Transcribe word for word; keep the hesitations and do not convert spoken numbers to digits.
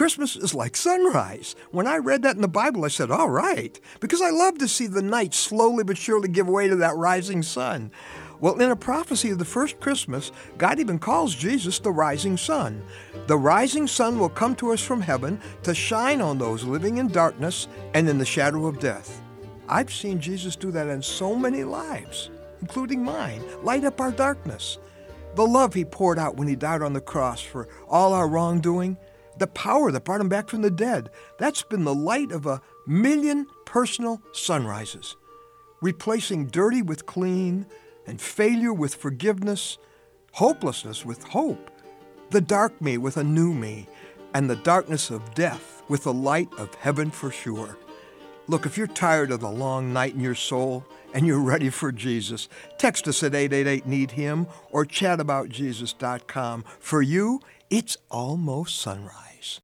Christmas is like sunrise. When I read that in the Bible, I said, all right, because I love to see the night slowly but surely give way to that rising sun. Well, in a prophecy of the first Christmas, God even calls Jesus the rising sun. The rising sun will come to us from heaven to shine on those living in darkness and in the shadow of death. I've seen Jesus do that in so many lives, including mine, light up our darkness. The love he poured out when he died on the cross for all our wrongdoing, the power that brought him back from the dead, that's been the light of a million personal sunrises, replacing dirty with clean and failure with forgiveness, hopelessness with hope, the dark me with a new me, and the darkness of death with the light of heaven for sure. Look, if you're tired of the long night in your soul and you're ready for Jesus, text us at eight eight eight, need him or chat about jesus dot com. For you, it's almost sunrise.